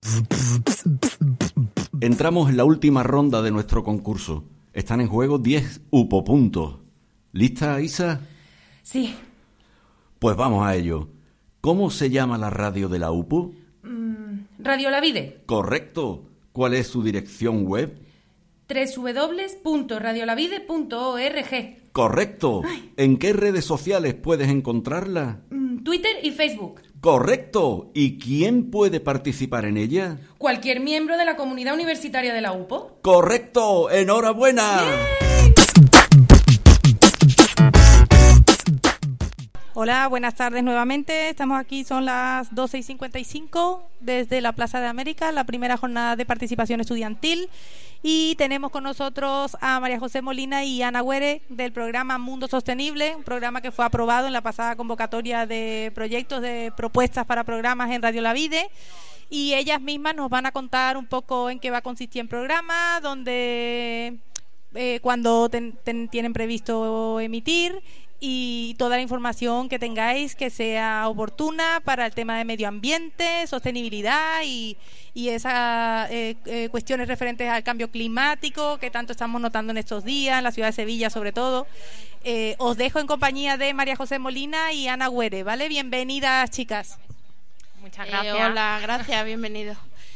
Entramos en la última ronda de nuestro concurso. Están en juego 10 UPO puntos. ¿Lista, Isa? Sí. Pues vamos a ello. ¿Cómo se llama la radio de la UPO? Radio La Vide. Correcto. ¿Cuál es su dirección web? www.radiolavide.org. Correcto. Ay. ¿En qué redes sociales puedes encontrarla? Twitter y Facebook. Correcto. ¿Y quién puede participar en ella? Cualquier miembro de la comunidad universitaria de la UPO. Correcto. ¡Enhorabuena! ¡Yay! Hola, buenas tardes nuevamente. Estamos aquí, son las 12:55 desde la Plaza de América, la primera jornada de participación estudiantil. Y tenemos con nosotros a María José Molina y Ana Güere del programa Mundo Sostenible, un programa que fue aprobado en la pasada convocatoria de proyectos de propuestas para programas en Radio La Vide. Y ellas mismas nos van a contar un poco en qué va a consistir el programa, cuándo tienen previsto emitir, y toda la información que tengáis que sea oportuna para el tema de medio ambiente, sostenibilidad y esas cuestiones referentes al cambio climático que tanto estamos notando en estos días, en la ciudad de Sevilla sobre todo. Os dejo en compañía de María José Molina y Ana Güere, ¿vale? Bienvenidas, chicas. Muchas gracias. Hola, gracias, bienvenido.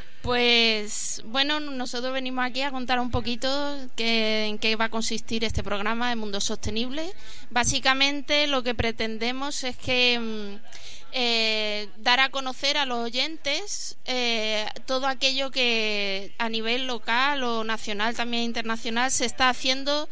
Pues bueno, nosotros venimos aquí a contar un poquito en qué va a consistir este programa de Mundo Sostenible. Básicamente lo que pretendemos es que dar a conocer a los oyentes todo aquello que a nivel local o nacional, también internacional, se está haciendo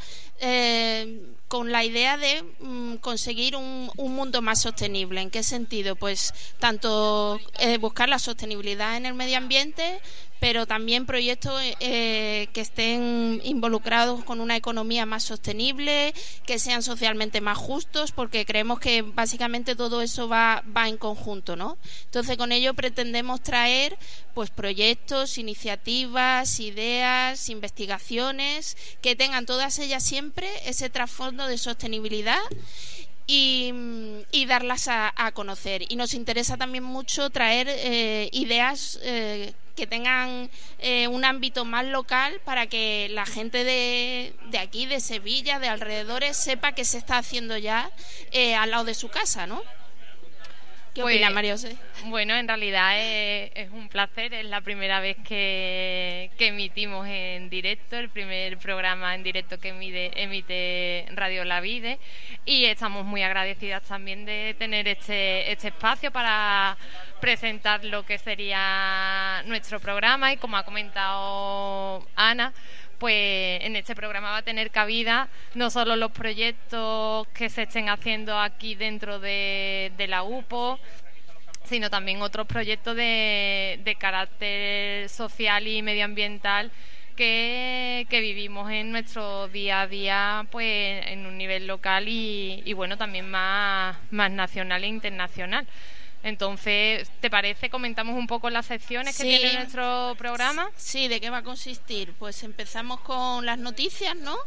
con la idea de conseguir un mundo más sostenible. ¿En qué sentido? Pues tanto buscar la sostenibilidad en el medio ambiente, pero también proyectos que estén involucrados con una economía más sostenible, que sean socialmente más justos, porque creemos que básicamente todo eso va en conjunto, ¿no? Entonces con ello pretendemos traer pues proyectos, iniciativas, ideas, investigaciones que tengan todas ellas siempre ese trasfondo de sostenibilidad y darlas a conocer. Y nos interesa también mucho traer ideas que tengan un ámbito más local para que la gente de aquí, de Sevilla, de alrededores, sepa que se está haciendo ya al lado de su casa, ¿no? ¿Qué opina, María José? Bueno, en realidad es un placer, es la primera vez que emitimos en directo, el primer programa en directo que emite Radio La Vide, y estamos muy agradecidas también de tener este espacio para presentar lo que sería nuestro programa. Y como ha comentado Ana, pues en este programa va a tener cabida no solo los proyectos que se estén haciendo aquí dentro de la UPO, sino también otros proyectos de carácter social y medioambiental que vivimos en nuestro día a día, pues en un nivel local y bueno, también más nacional e internacional. Entonces, ¿te parece? Comentamos un poco las secciones que tiene nuestro programa. Sí, ¿de qué va a consistir? Pues empezamos con las noticias, ¿no?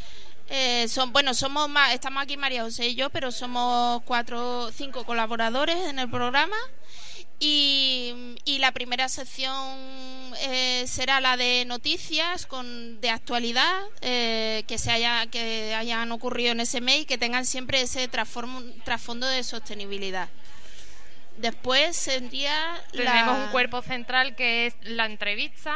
Estamos aquí María José y yo, pero somos 4 o 5 colaboradores en el programa. Y la primera sección será la de noticias de actualidad que hayan ocurrido en ese mes y que tengan siempre ese trasfondo de sostenibilidad. Después tenemos un cuerpo central que es la entrevista.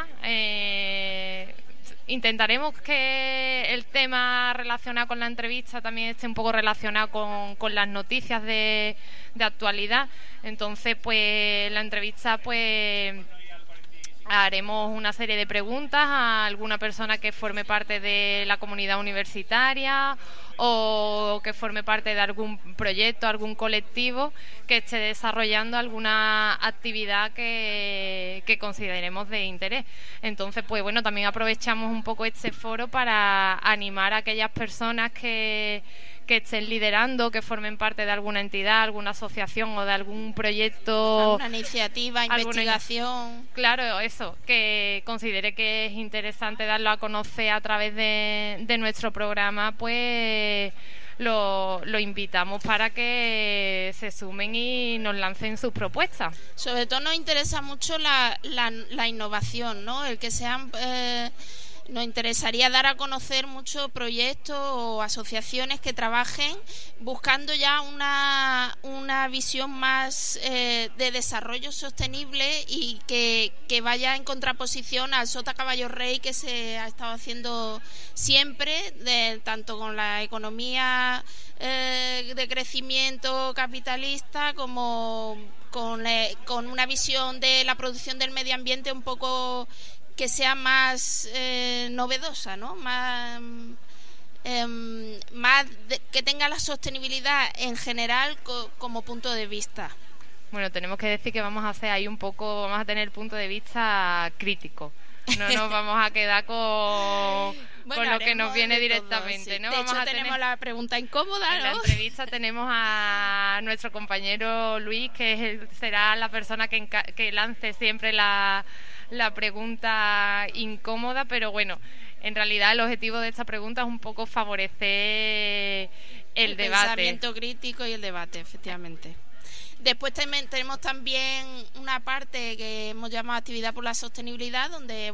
Intentaremos que el tema relacionado con la entrevista también esté un poco relacionado con las noticias de actualidad. Entonces, pues la entrevista, pues haremos una serie de preguntas a alguna persona que forme parte de la comunidad universitaria o que forme parte de algún proyecto, algún colectivo que esté desarrollando alguna actividad que consideremos de interés. Entonces, pues bueno, también aprovechamos un poco este foro para animar a aquellas personas que estén liderando, que formen parte de alguna entidad, alguna asociación o de algún proyecto, alguna iniciativa, investigación. Claro, eso, que considere que es interesante darlo a conocer a través de nuestro programa, pues lo invitamos para que se sumen y nos lancen sus propuestas. Sobre todo nos interesa mucho la innovación, ¿no? El que sean... Nos interesaría dar a conocer muchos proyectos o asociaciones que trabajen buscando ya una visión más de desarrollo sostenible y que vaya en contraposición al sota caballo rey que se ha estado haciendo siempre, tanto con la economía de crecimiento capitalista como con una visión de la producción del medio ambiente un poco que sea más novedosa, ¿no? Que tenga la sostenibilidad en general como punto de vista. Bueno, tenemos que decir que vamos a tener punto de vista crítico. No nos vamos a quedar con lo que nos viene directamente, ¿no? De hecho, tenemos la pregunta incómoda, ¿no? En la entrevista tenemos a nuestro compañero Luis, que será la persona que lance siempre la pregunta incómoda, pero bueno, en realidad el objetivo de esta pregunta es un poco favorecer el debate. El pensamiento crítico y el debate, efectivamente. Después tenemos también una parte que hemos llamado actividad por la sostenibilidad, donde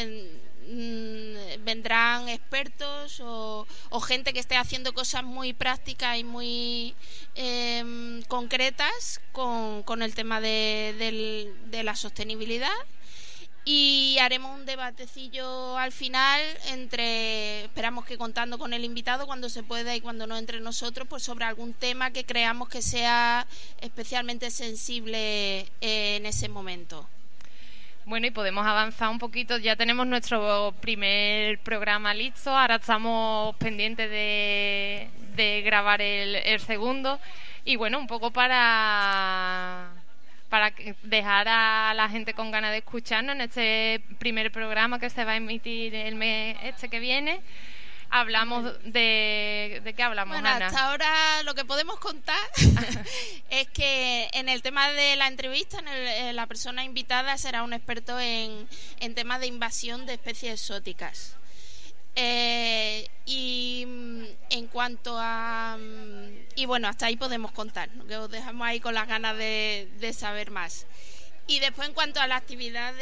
vendrán expertos o gente que esté haciendo cosas muy prácticas y muy concretas con el tema de la sostenibilidad. Y haremos un debatecillo al final esperamos que contando con el invitado cuando se pueda y cuando no entre nosotros, pues sobre algún tema que creamos que sea especialmente sensible en ese momento. Bueno, y podemos avanzar un poquito. Ya tenemos nuestro primer programa listo. Ahora estamos pendientes de grabar el segundo. Y bueno, un poco para dejar a la gente con ganas de escucharnos en este primer programa que se va a emitir el mes que viene. Hablamos ¿de qué hablamos, Ana? Ana? Hasta ahora lo que podemos contar es que en el tema de la entrevista, la persona invitada será un experto en temas de invasión de especies exóticas. Y en cuanto a... Y bueno, hasta ahí podemos contar, ¿no? Que os dejamos ahí con las ganas de saber más. Y después, en cuanto a la actividad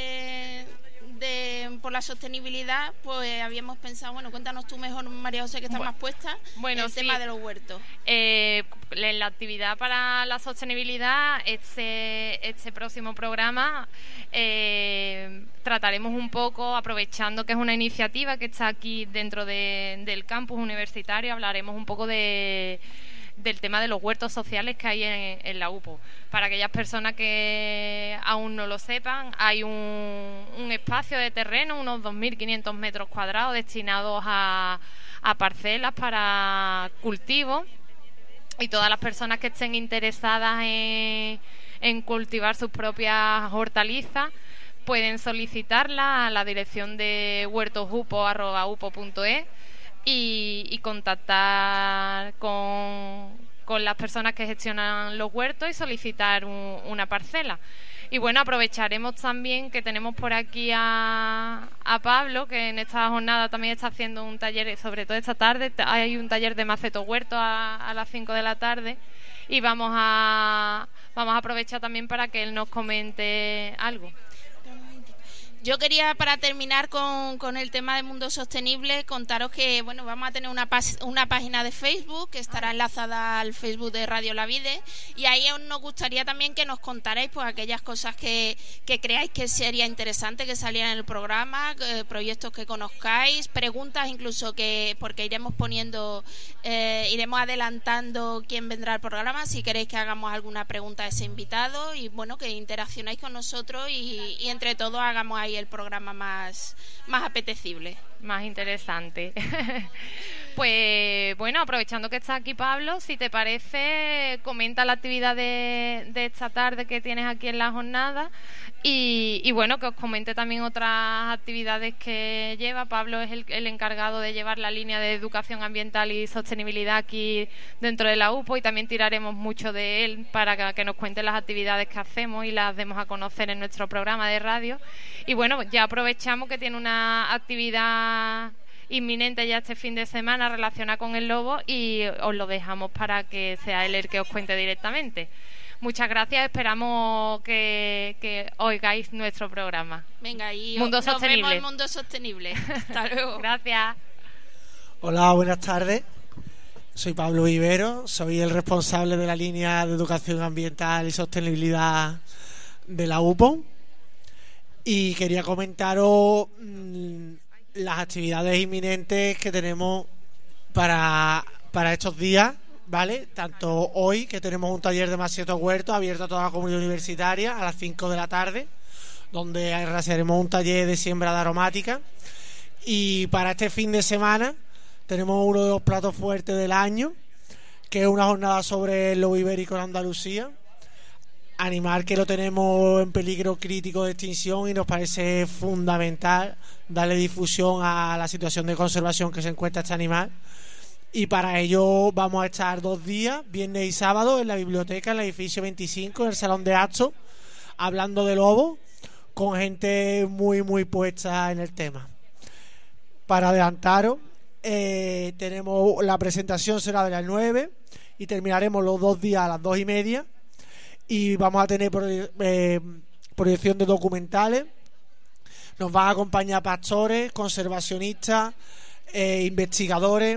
por la sostenibilidad, pues habíamos pensado, bueno, cuéntanos tú mejor, María José, que está más puesta, el tema de los huertos. La actividad para la sostenibilidad, este próximo programa, trataremos un poco, aprovechando que es una iniciativa que está aquí dentro del campus universitario, hablaremos un poco del tema de los huertos sociales que hay en la UPO. Para aquellas personas que aún no lo sepan, hay un espacio de terreno, unos 2.500 metros cuadrados, destinados a parcelas para cultivo, y todas las personas que estén interesadas en cultivar sus propias hortalizas pueden solicitarla a la dirección de huertosupo@upo.es y contactar con las personas que gestionan los huertos y solicitar una parcela. Y bueno, aprovecharemos también que tenemos por aquí a Pablo, que en esta jornada también está haciendo un taller, sobre todo esta tarde, hay un taller de maceto huerto a las 5 de la tarde, y vamos a aprovechar también para que él nos comente algo. Yo quería, para terminar con el tema del mundo sostenible, contaros que bueno, vamos a tener una página de Facebook que estará enlazada al Facebook de Radio La Vide, y ahí nos gustaría también que nos contarais pues aquellas cosas que creáis que sería interesante que salieran en el programa, proyectos que conozcáis, preguntas incluso, porque iremos adelantando quién vendrá al programa, si queréis que hagamos alguna pregunta a ese invitado, y bueno, que interaccionáis con nosotros y entre todos hagamos ahí el programa más apetecible, más interesante. Pues bueno, aprovechando que está aquí Pablo, si te parece, comenta la actividad de esta tarde que tienes aquí en la jornada, y bueno, que os comente también otras actividades que lleva. Pablo es el encargado de llevar la línea de educación ambiental y sostenibilidad aquí dentro de la UPO, y también tiraremos mucho de él para que nos cuente las actividades que hacemos y las demos a conocer en nuestro programa de radio. Y bueno, ya aprovechamos que tiene una actividad inminente ya este fin de semana relacionada con el lobo y os lo dejamos para que sea él el que os cuente directamente. Muchas gracias, esperamos que oigáis nuestro programa. Venga, y Mundo Sostenible. Nos vemos en Mundo Sostenible. Hasta luego. Gracias. Hola, buenas tardes. Soy Pablo Vivero, soy el responsable de la línea de educación ambiental y sostenibilidad de la UPO y quería comentaros las actividades inminentes que tenemos para estos días, ¿vale? Tanto hoy, que tenemos un taller de macietos huertos abierto a toda la comunidad universitaria a las 5 de la tarde, donde realizaremos un taller de siembra de aromática, y para este fin de semana tenemos uno de los platos fuertes del año, que es una jornada sobre el lobo ibérico en Andalucía, animal que lo tenemos en peligro crítico de extinción y nos parece fundamental darle difusión a la situación de conservación que se encuentra este animal. Y para ello vamos a estar 2 días, viernes y sábado, en la biblioteca, en el edificio 25, en el salón de actos, hablando de lobo, con gente muy puesta en el tema. Para adelantaros, tenemos la presentación será de las 9 y terminaremos los 2 días a las 2:30, y vamos a tener proyección de documentales. Nos van a acompañar pastores, conservacionistas, investigadores.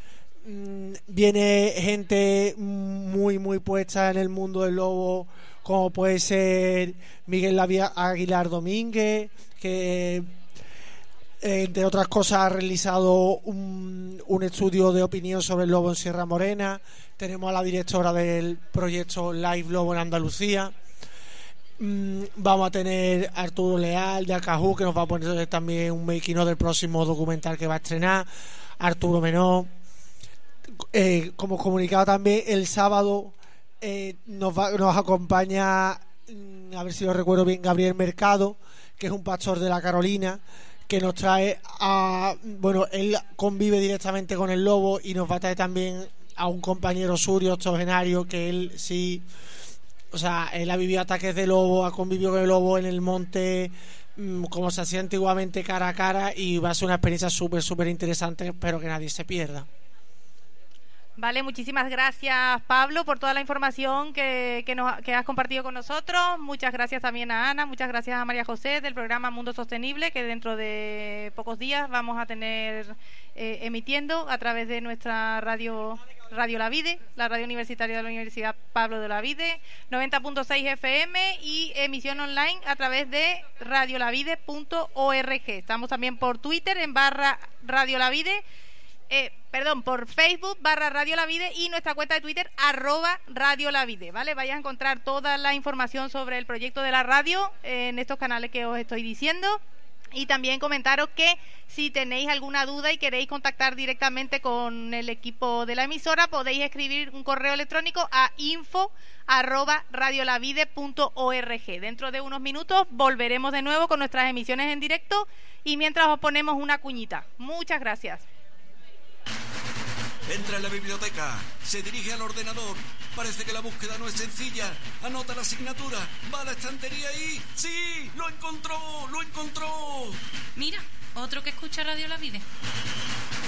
Viene gente muy puesta en el mundo del lobo, como puede ser Miguel Aguilar Domínguez, que entre otras cosas ha realizado un estudio de opinión sobre el lobo en Sierra Morena. Tenemos a la directora del proyecto Live Lobo en Andalucía. Vamos a tener a Arturo Leal de Acajú, que nos va a poner también un making of del próximo documental que va a estrenar. Arturo Menor. Como comunicado también, el sábado nos acompaña, a ver si lo recuerdo bien, Gabriel Mercado, que es un pastor de la Carolina, que nos trae él convive directamente con el lobo y nos va a traer también a un compañero suyo, octogenario, que él sí, o sea, él ha vivido ataques de lobo, ha convivido con el lobo en el monte, como se hacía antiguamente, cara a cara, y va a ser una experiencia súper interesante. Espero que nadie se pierda. Vale, muchísimas gracias, Pablo, por toda la información que has compartido con nosotros. Muchas gracias también a Ana, muchas gracias a María José del programa Mundo Sostenible, que dentro de pocos días vamos a tener emitiendo a través de nuestra Radio Olavide, la radio universitaria de la Universidad Pablo de Olavide, 90.6 FM, y emisión online a través de radiolavide.org. Estamos también por Twitter en /radiolavide, por Facebook /Radio Olavide, y nuestra cuenta de Twitter @Radio Olavide, ¿vale? Vais a encontrar toda la información sobre el proyecto de la radio en estos canales que os estoy diciendo. Y también comentaros que si tenéis alguna duda y queréis contactar directamente con el equipo de la emisora, podéis escribir un correo electrónico a info@radiolavide.org. Dentro de unos minutos volveremos de nuevo con nuestras emisiones en directo, y mientras os ponemos una cuñita. Muchas gracias. Entra en la biblioteca, se dirige al ordenador. Parece que la búsqueda no es sencilla. Anota la asignatura, va a la estantería y... ¡sí! ¡Lo encontró! ¡Lo encontró! Mira, otro que escucha Radio Olavide.